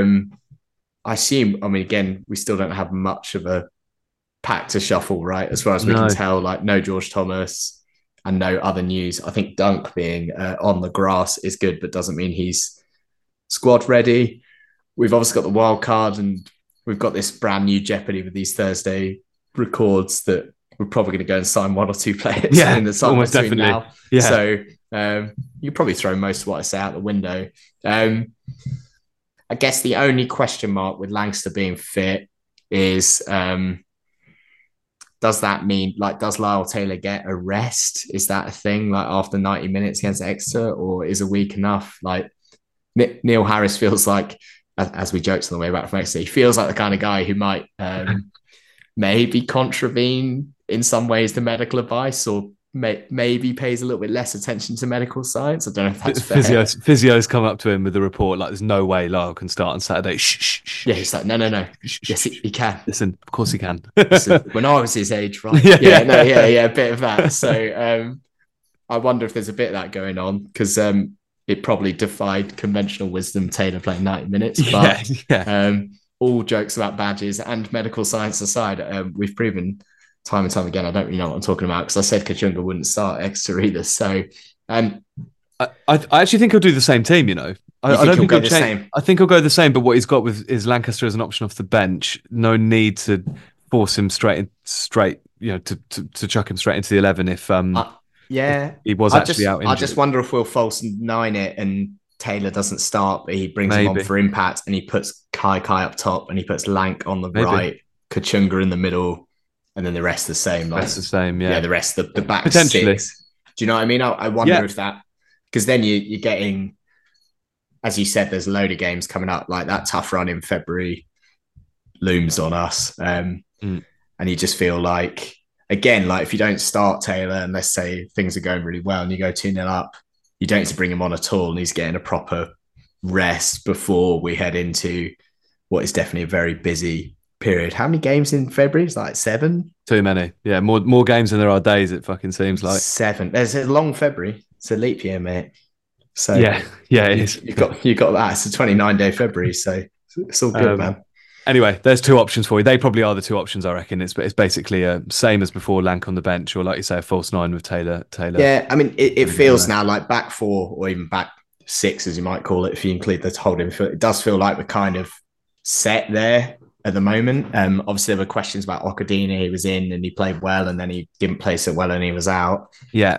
I mean, again, we still don't have much of a pack to shuffle, right? As far as we can tell, like no George Thomas and no other news. I think Dunk being on the grass is good, but doesn't mean he's squad ready. We've obviously got the wild card, and we've got this brand new Jeopardy with these Thursday records that we're probably going to go and sign 1 or 2 players in the summer almost definitely now. Yeah. So you probably throw most of what I say out the window. I guess the only question mark with Langster being fit is does that mean, like, does Lyle Taylor get a rest? Is that a thing, like after 90 minutes against Exeter, or is a week enough? Like Neil Harris feels like, as we joked on the way back from Exeter, he feels like the kind of guy who might maybe contravene in some ways the medical advice, or maybe pays a little bit less attention to medical science. I don't know if that's fair. Physios come up to him with a report like, there's no way Lyle can start on Saturday. Shh. Yeah, he's like, no. Yes, he can. Listen, of course he can. Listen, when I was his age, right? A bit of that. So I wonder if there's a bit of that going on, because it probably defied conventional wisdom, Taylor playing 90 minutes. But all jokes about badges and medical science aside, we've proven time and time again, I don't really know what I'm talking about, because I said Kachunga wouldn't start Exeter either. So I actually think he'll do the same team, I don't think he'll change. Same? I think he'll go the same, but what he's got with is Lancaster as an option off the bench. No need to force him straight, to chuck him straight into the 11 if he was actually out injured. I just wonder if we'll false 9 it and Taylor doesn't start, but he brings him on for impact, and he puts Kai up top, and he puts Lank on the right, Kachunga in the middle, and then the rest the same. That's the same, yeah. Yeah, the rest, the back 6. Do you know what I mean? I wonder if that, because then you're getting, as you said, there's a load of games coming up, like that tough run in February looms on us. And you just feel like, again, like if you don't start Taylor, and let's say things are going really well and you go 2-0 up, you don't need to bring him on at all, and he's getting a proper rest before we head into what is definitely a very busy period. How many games in February? It's like 7. Too many. Yeah, more games than there are days, it fucking seems like. 7. There's a long February. It's a leap year, mate. So yeah, it is. You got that. It's a 29-day February, so it's all good, man. Anyway, there's 2 options for you. They probably are the 2 options, I reckon. It's basically same as before, Lank on the bench, or like you say, a false 9 with Taylor. Yeah, I mean, it feels now like back 4 or even back 6, as you might call it, if you include the holding. It does feel like we're kind of set there at the moment. Obviously, there were questions about Okadina. He was in and he played well, and then he didn't play so well and he was out. Yeah.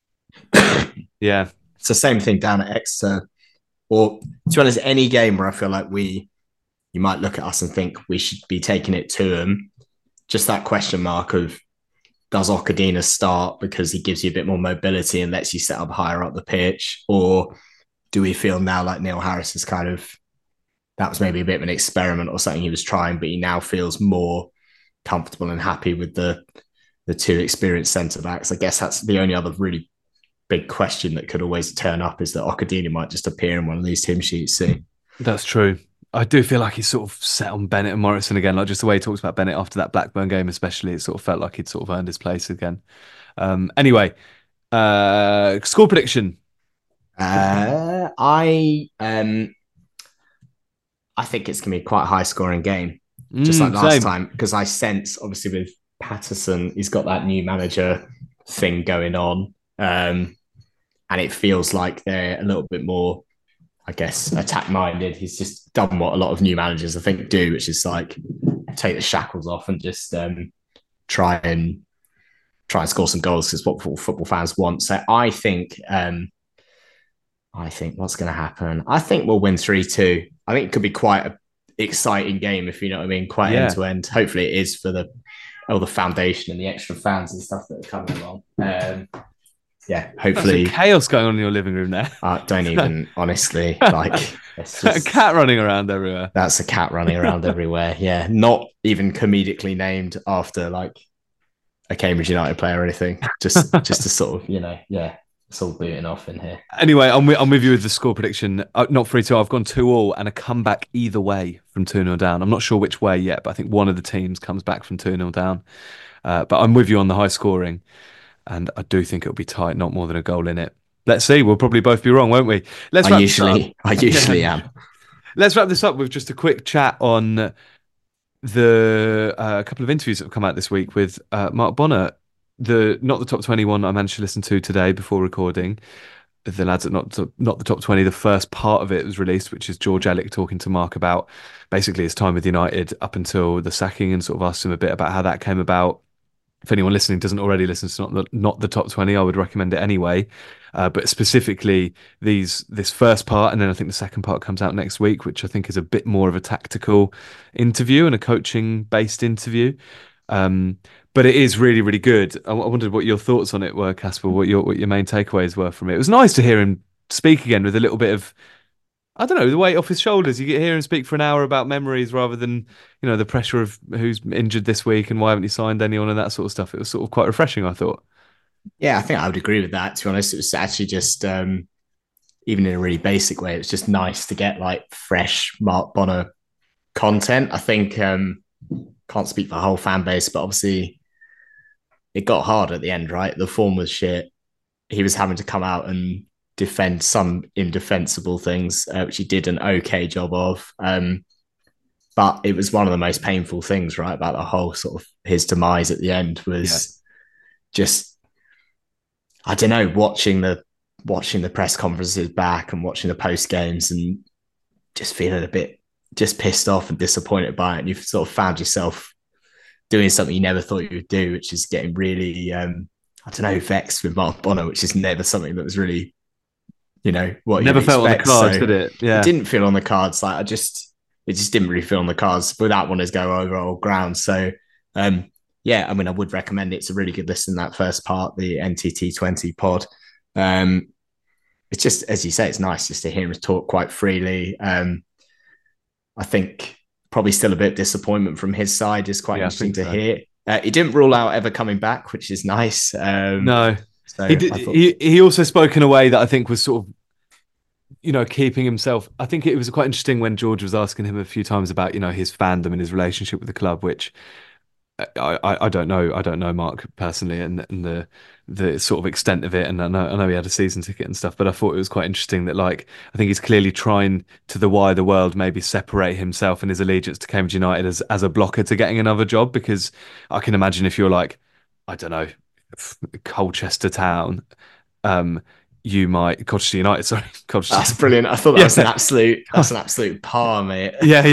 Yeah. It's the same thing down at Exeter. Or, to be honest, any game where I feel like you might look at us and think we should be taking it to them. Just that question mark of, does Okadina start because he gives you a bit more mobility and lets you set up higher up the pitch? Or do we feel now like Neil Harris is kind of, that was maybe a bit of an experiment or something he was trying, but he now feels more comfortable and happy with the two experienced centre backs? I guess that's the only other really big question that could always turn up, is that Okadina might just appear in one of these team sheets soon. That's true. I do feel like he's sort of set on Bennett and Morrison again, like just the way he talks about Bennett after that Blackburn game, especially. It sort of felt like he'd sort of earned his place again. Anyway, score prediction. I think it's gonna be quite a high scoring game, just like last Same. time, because I sense obviously with Patterson, he's got that new manager thing going on, and it feels like they're a little bit more, I guess, attack minded. He's just done what a lot of new managers I think do, which is like take the shackles off and just try and score some goals, because what football fans want. So I think what's going to happen, I think we'll win 3-2. I think it could be quite an exciting game, if you know what I mean, quite end to end. Hopefully it is for all the foundation and the extra fans and stuff that are coming along. Hopefully. There's chaos going on in your living room there. Don't even, honestly, like it's just, a cat running around everywhere. That's a cat running around everywhere. Yeah, not even comedically named after like a Cambridge United player or anything. Just to sort of, it's all booting off in here. Anyway, I'm with you with the score prediction. Not 3-2. I've gone 2-2 and a comeback either way from 2-0 down. I'm not sure which way yet, but I think one of the teams comes back from 2-0 down. But I'm with you on the high scoring, and I do think it'll be tight, not more than a goal in it. Let's see. We'll probably both be wrong, won't we? I usually am. Let's wrap this up with just a quick chat on the couple of interviews that have come out this week with Mark Bonner. Not the top 21 I managed to listen to today before recording. The lads at not the top 20. The first part of it was released, which is George Ellick talking to Mark about basically his time with United up until the sacking, and sort of asked him a bit about how that came about. If anyone listening doesn't already listen to not the top 20, I would recommend it anyway. But specifically this first part, and then I think the second part comes out next week, which I think is a bit more of a tactical interview and a coaching based interview. But it is really, really good. I wondered what your thoughts on it were, Casper, what your main takeaways were from it. It was nice to hear him speak again with a little bit of, I don't know, the weight off his shoulders. You get hear him speak for an hour about memories rather than, the pressure of who's injured this week and why haven't you signed anyone and that sort of stuff. It was sort of quite refreshing, I thought. Yeah, I think I would agree with that. To be honest, it was actually just, even in a really basic way, it was just nice to get like fresh Mark Bonner content. I think, can't speak for the whole fan base, but obviously it got hard at the end, right? The form was shit. He was having to come out and defend some indefensible things, which he did an okay job of. But it was one of the most painful things, right? About the whole sort of his demise at the end was just, I don't know, watching the press conferences back and watching the post games and just feeling a bit just pissed off and disappointed by it. And you've sort of found yourself doing something you never thought you would do, which is getting really, vexed with Mark Bonner, which is never something that was really, what you never felt expect. on the cards, so did it? Yeah, it didn't feel on the cards. Like it just didn't really feel on the cards without wanting to go over old ground. So, I would recommend it. It's a really good listen. That first part, the NTT20 pod. It's just, as you say, it's nice just to hear him talk quite freely. I think probably still a bit of disappointment from his side is quite interesting to hear. He didn't rule out ever coming back, which is nice. No, so he did. He also spoke in a way that I think was sort of, keeping himself. I think it was quite interesting when George was asking him a few times about, his fandom and his relationship with the club, which I don't know. I don't know Mark personally and the sort of extent of it. And I know he had a season ticket and stuff, but I thought it was quite interesting that, like, I think he's clearly trying to the wider world maybe separate himself and his allegiance to Cambridge United as a blocker to getting another job, because I can imagine if you're like, I don't know, Colchester Town, you might Colchester United. Sorry, Colchester. That's brilliant. I thought that was an absolute par, mate. Yeah.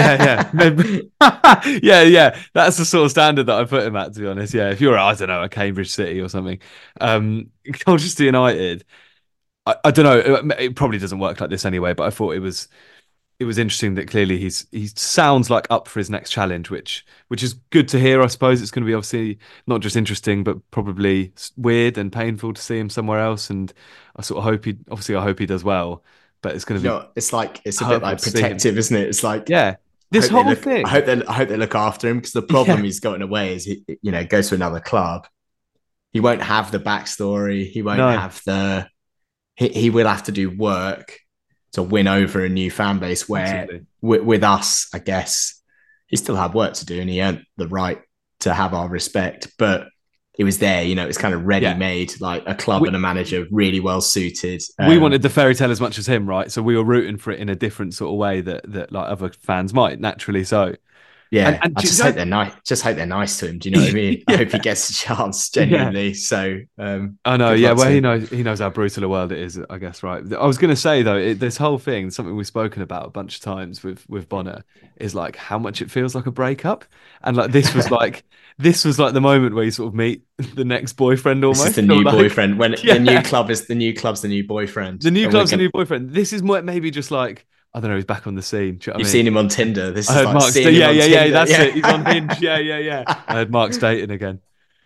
yeah. That's the sort of standard that I put him at, to be honest. Yeah, if you're, I don't know, a Cambridge City or something, Colchester United. I don't know. It probably doesn't work like this anyway. But I thought it was it was interesting that clearly he sounds like up for his next challenge, which is good to hear. I suppose it's going to be obviously not just interesting, but probably weird and painful to see him somewhere else. And I sort of hope I hope he does well. But it's going to be, it's like it's a bit like protective, isn't it? It's like, yeah, this whole thing. I hope they look after him, because the problem he's got in a way is he, goes to another club. He won't have the backstory. He won't have he will have to do work to win over a new fan base, where with us, I guess, he still had work to do, and he earned the right to have our respect. But it was there, it's kind of ready-made, like a club and a manager really well suited. We wanted the fairy tale as much as him, right? So we were rooting for it in a different sort of way that like other fans might, naturally so. Yeah, and I just hope they're nice. Just hope they're nice to him. Do you know what I mean? I hope he gets a chance, genuinely. Yeah. So I know. Yeah, well, he knows how brutal a world it is, I guess. Right. I was going to say though, this whole thing, something we've spoken about a bunch of times with Bonner, is like how much it feels like a breakup, and like this was like the moment where you sort of meet the next boyfriend almost. This is the new boyfriend. When the new club's the new boyfriend. The new club's the new boyfriend. This is maybe just like, I don't know, he's back on the scene. Do you know You've seen him on Tinder. This I is heard like Mark's seeing him on Tinder. That's it. He's on Hinge. Yeah. I heard Mark's dating again.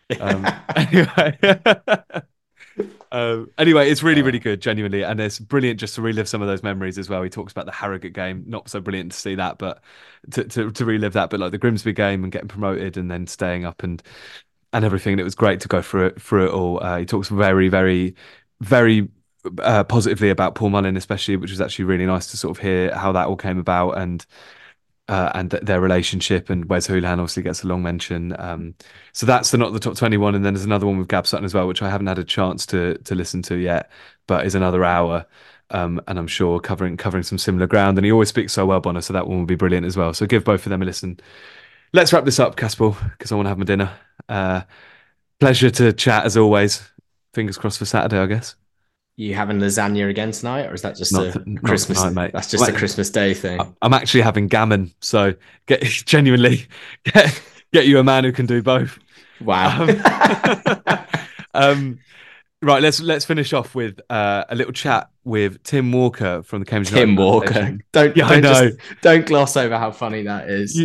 Anyway, it's really, really good, genuinely. And it's brilliant just to relive some of those memories as well. He talks about the Harrogate game. Not so brilliant to see that, but to relive that. But like the Grimsby game and getting promoted and then staying up and everything. And it was great to go through it all. He talks very, very, very positively about Paul Mullin, especially, which was actually really nice to sort of hear how that all came about and their relationship. And Wes Houlihan obviously gets a long mention. So that's not the top 21. And then there's another one with Gab Sutton as well, which I haven't had a chance to listen to yet, but is another hour. And I'm sure covering some similar ground. And he always speaks so well, Bonner, so that one will be brilliant as well. So give both of them a listen. Let's wrap this up, Caspar, because I want to have my dinner. Pleasure to chat as always. Fingers crossed for Saturday, I guess. You having lasagna again tonight, or is that just a Christmas? Tonight, mate. That's just a Christmas Day thing. I'm actually having gammon, so genuinely get you a man who can do both. Wow. Right, let's finish off with a little chat with Tim Walker from the Cambridge Tim Walker. Don't gloss over how funny that is.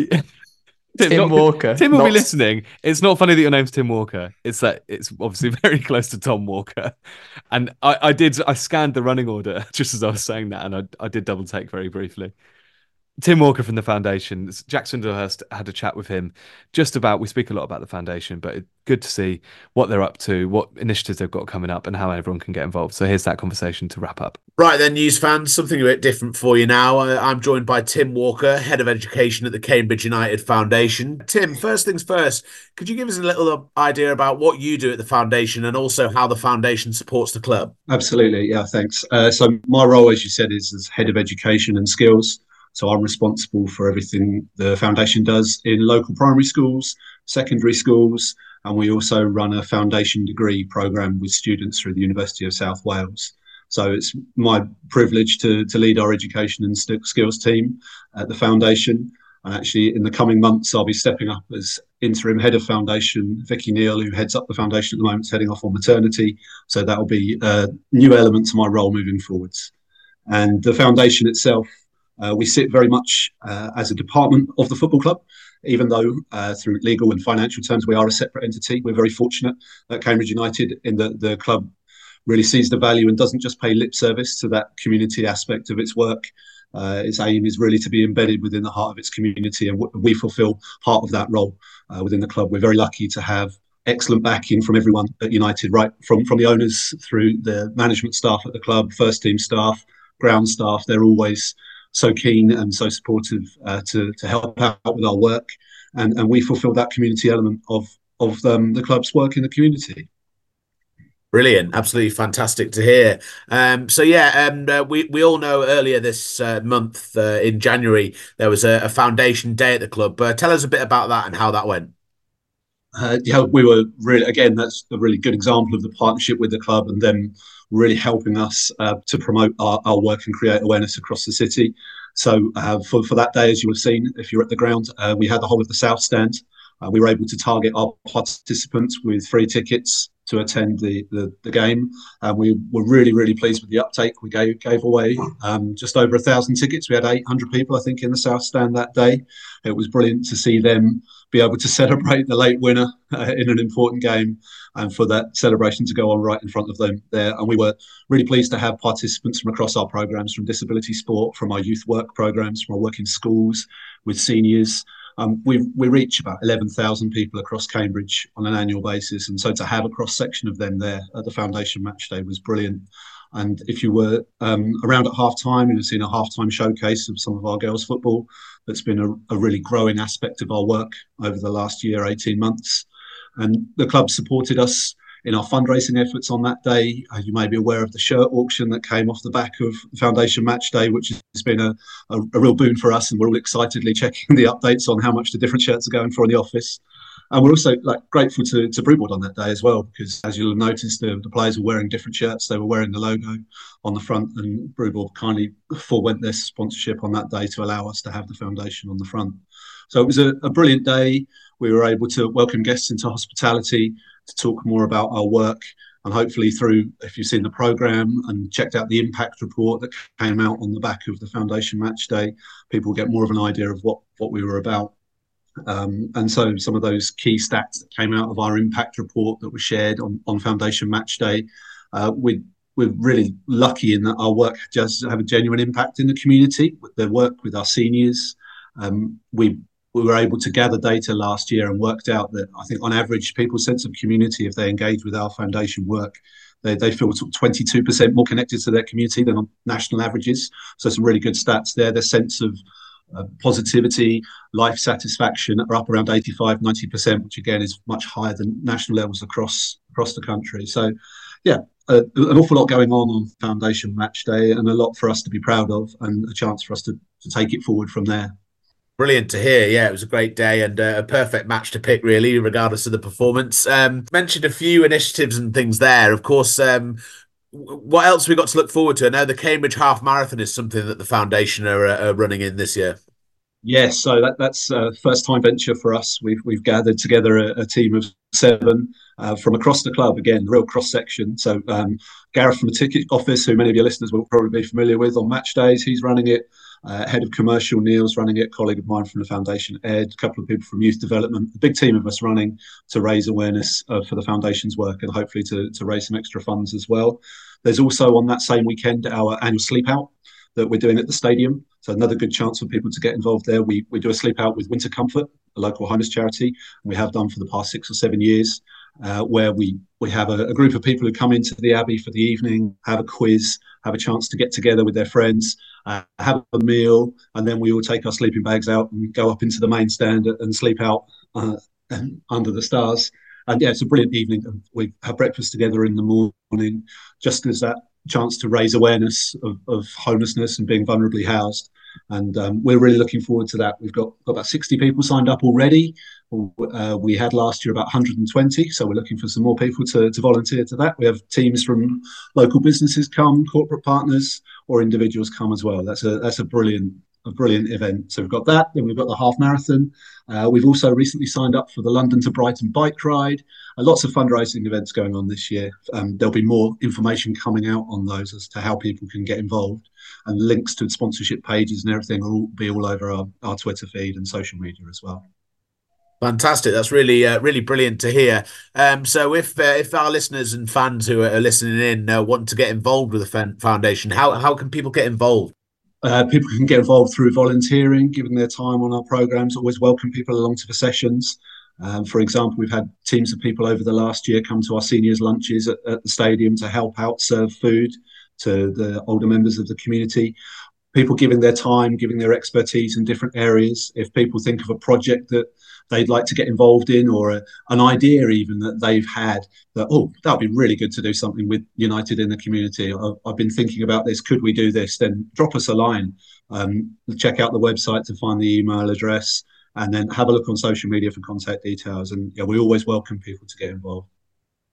Tim Walker. Tim will be listening. It's not funny that your name's Tim Walker. It's that it's obviously very close to Tom Walker. And I scanned the running order just as I was saying that, and I did double take very briefly. Tim Walker from the Foundation. Jack Swindlehurst had a chat with him just about, we speak a lot about the Foundation, but it's good to see what they're up to, what initiatives they've got coming up and how everyone can get involved. So here's that conversation to wrap up. Right then, news fans, something a bit different for you now. I'm joined by Tim Walker, Head of Education at the Cambridge United Foundation. Tim, first things first, could you give us a little idea about what you do at the Foundation and also how the Foundation supports the club? Absolutely, yeah, thanks. So my role, as you said, is as Head of Education and Skills. So I'm responsible for everything the Foundation does in local primary schools, secondary schools, and we also run a foundation degree programme with students through the University of South Wales. So it's my privilege to lead our education and skills team at the Foundation. And actually, in the coming months, I'll be stepping up as interim head of Foundation. Vicky Neal, who heads up the Foundation at the moment, is heading off on maternity. So that'll be a new element to my role moving forwards. And the Foundation itself, we sit very much as a department of the football club, even though through legal and financial terms we are a separate entity. We're very fortunate at Cambridge United in that the club really sees the value and doesn't just pay lip service to that community aspect of its work. Its aim is really to be embedded within the heart of its community, and we fulfil part of that role within the club. We're very lucky to have excellent backing from everyone at United, right from the owners through the management staff at the club, first team staff, ground staff. They're always so keen and so supportive to help out with our work, and we fulfil that community element of the club's work in the community. Brilliant, absolutely fantastic to hear. We all know earlier this month in January there was a Foundation Day at the club. Tell us a bit about that and how that went. We were really, again, that's a really good example of the partnership with the club and them really helping us to promote our work and create awareness across the city. So for that day, as you have seen, if you're at the ground, we had the whole of the South Stand. We were able to target our participants with free tickets to attend the game. And we were really, really pleased with the uptake. We gave away just over 1,000 tickets. We had 800 people, I think, in the South Stand that day. It was brilliant to see them be able to celebrate the late winner in an important game, and for that celebration to go on right in front of them there. And we were really pleased to have participants from across our programs, from disability sport, from our youth work programs, from our work in schools with seniors. We reach about 11,000 people across Cambridge on an annual basis. And so to have a cross section of them there at the Foundation Match Day was brilliant. And if you were around at half time, you've seen a halftime showcase of some of our girls' football. That's been a really growing aspect of our work over the last year, 18 months. And the club supported us in our fundraising efforts on that day. You may be aware of the shirt auction that came off the back of Foundation Match Day, which has been a real boon for us. And we're all excitedly checking the updates on how much the different shirts are going for in the office. And we're also grateful to Brewboard on that day as well, because as you'll have noticed, the players were wearing different shirts. They were wearing the logo on the front, and Brewboard kindly forewent their sponsorship on that day to allow us to have the foundation on the front. So it was a brilliant day. We were able to welcome guests into hospitality, to talk more about our work, and hopefully through, if you've seen the programme and checked out the impact report that came out on the back of the Foundation Match Day, people get more of an idea of what we were about. And so some of those key stats that came out of our impact report that was shared on Foundation Match Day, we're really lucky in that our work does have a genuine impact in the community. With the work with our seniors, we were able to gather data last year and worked out that I think on average people's sense of community, if they engage with our foundation work, they feel 22% more connected to their community than on national averages. So some really good stats there. Their sense of positivity, life satisfaction are up around 85-90%, which again is much higher than national levels across the country. So yeah, an awful lot going on Foundation Match Day, and a lot for us to be proud of, and a chance for us to take it forward from there. Brilliant to hear. Yeah, it was a great day and a perfect match to pick, really, regardless of the performance. Mentioned a few initiatives and things there. Of course, what else we got to look forward to? I know the Cambridge Half Marathon is something that the foundation are running in this year. Yes, so that's a first-time venture for us. We've gathered together a team of 7 from across the club. Again, real cross-section. So Gareth from the ticket office, who many of your listeners will probably be familiar with on match days, he's running it. Head of commercial, Neil's running it. Colleague of mine from the foundation, Ed. A couple of people from youth development. A big team of us running to raise awareness for the foundation's work, and hopefully to raise some extra funds as well. There's also on that same weekend our annual sleep out that we're doing at the stadium. So another good chance for people to get involved there. We do a sleep out with Winter Comfort, a local homeless charity, and we have done for the past 6 or 7 years, where we have a group of people who come into the Abbey for the evening, have a quiz, have a chance to get together with their friends, have a meal, and then we all take our sleeping bags out and go up into the main stand and sleep out under the stars. And yeah, it's a brilliant evening. We have breakfast together in the morning, just as that chance to raise awareness of homelessness and being vulnerably housed. And we're really looking forward to that. We've got about 60 people signed up already. We had last year about 120, so we're looking for some more people to volunteer to that. We have teams from local businesses come, corporate partners, or individuals come as well. That's a brilliant event. So we've got that. Then we've got the half marathon. We've also recently signed up for the London to Brighton bike ride. Lots of fundraising events going on this year. There'll be more information coming out on those as to how people can get involved, and links to sponsorship pages and everything will be all over our Twitter feed and social media as well. Fantastic. That's really, really brilliant to hear. So if our listeners and fans who are listening in want to get involved with the foundation, how can people get involved? People can get involved through volunteering, giving their time on our programs. Always welcome people along to the sessions. For example, we've had teams of people over the last year come to our seniors' lunches at the stadium to help out serve food to the older members of the community. People giving their time, giving their expertise in different areas. If people think of a project that they'd like to get involved in, or an idea even that they've had, that, that would be really good to do something with United in the community. I've been thinking about this. Could we do this? Then drop us a line. Check out the website to find the email address, and then have a look on social media for contact details. And yeah, we always welcome people to get involved.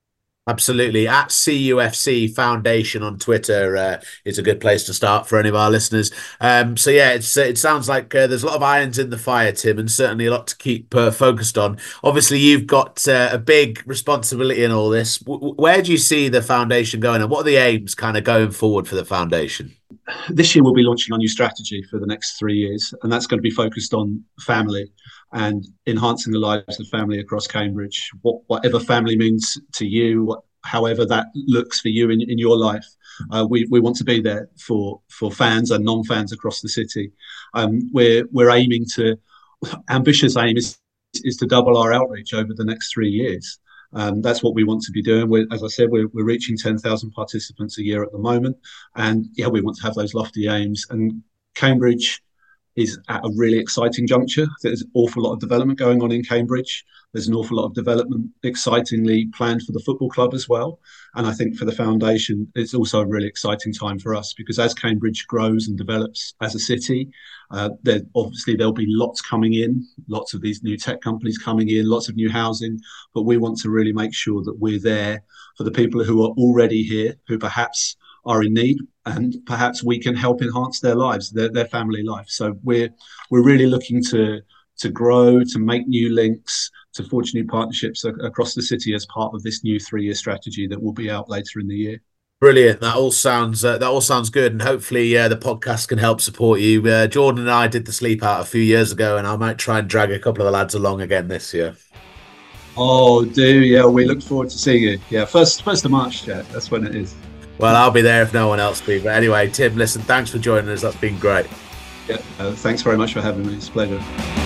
Absolutely. At CUFC Foundation on Twitter is a good place to start for any of our listeners. So yeah, it sounds like there's a lot of irons in the fire, Tim, and certainly a lot to keep focused on. Obviously, you've got a big responsibility in all this. Where do you see the foundation going, and what are the aims kind of going forward for the foundation? This year we'll be launching our new strategy for the next 3 years, and that's going to be focused on family and enhancing the lives of family across Cambridge. Whatever family means to you, however that looks for you in your life, we want to be there for fans and non-fans across the city. We're aiming to, ambitious aim is to double our outreach over the next 3 years. That's what we want to be doing. As I said, we're reaching 10,000 participants a year at the moment, and yeah, we want to have those lofty aims. And Cambridge is at a really exciting juncture. There's an awful lot of development going on in Cambridge. There's an awful lot of development, excitingly planned for the football club as well. And I think for the foundation, it's also a really exciting time for us, because as Cambridge grows and develops as a city, there'll be lots coming in, lots of these new tech companies coming in, lots of new housing. But we want to really make sure that we're there for the people who are already here, who perhaps are in need, and perhaps we can help enhance their lives, their family life. So we're really looking to grow, to make new links, to forge new partnerships across the city as part of this new 3-year strategy that will be out later in the year. Brilliant. That all sounds good, and hopefully the podcast can help support you. Jordan and I did the Sleep Out a few years ago, and I might try and drag a couple of the lads along again this year. Oh, yeah, we look forward to seeing you. Yeah, first of March, yeah, that's when it is. Well, I'll be there if no one else be. But anyway, Tim, listen, thanks for joining us. That's been great. Yeah, thanks very much for having me. It's a pleasure.